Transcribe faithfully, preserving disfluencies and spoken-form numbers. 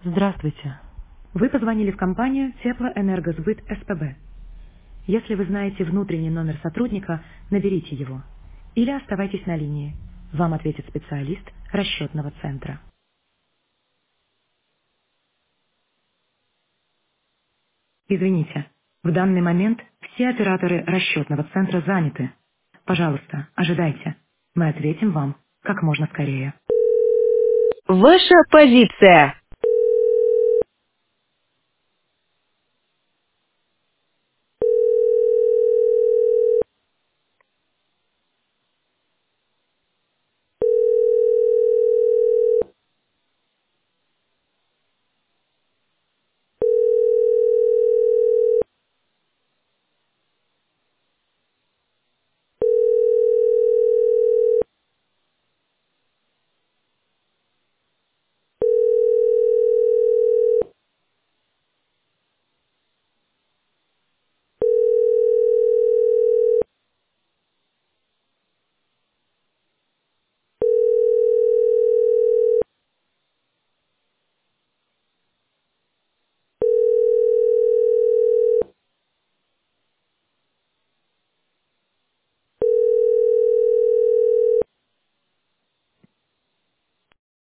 Здравствуйте. Вы позвонили в компанию Теплоэнергосбыт СПБ. Если вы знаете внутренний номер сотрудника, наберите его. Или оставайтесь на линии. Вам ответит специалист расчетного центра. Извините, в данный момент все операторы расчетного центра заняты. Пожалуйста, ожидайте. Мы ответим вам как можно скорее. Ваша позиция.